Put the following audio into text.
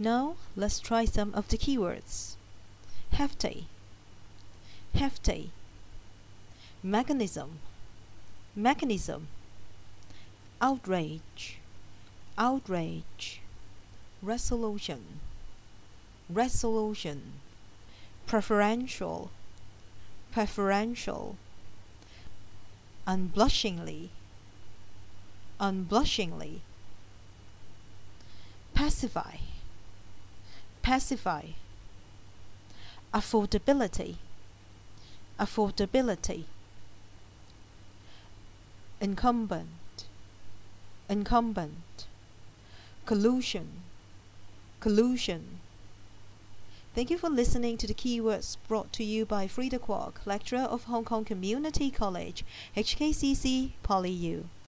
Now let's try some of the keywords. Hefty, hefty. Mechanism, mechanism. Outrage, outrage. Resolution, resolution. Preferential, preferential. Unblushingly, unblushingly. Pacify, pacify. Affordability, affordability. Incumbent, incumbent. Collusion, collusion. Thank you for listening to the keywords brought to you by Frida Kwok, lecturer of Hong Kong Community College, HKCC, Poly U.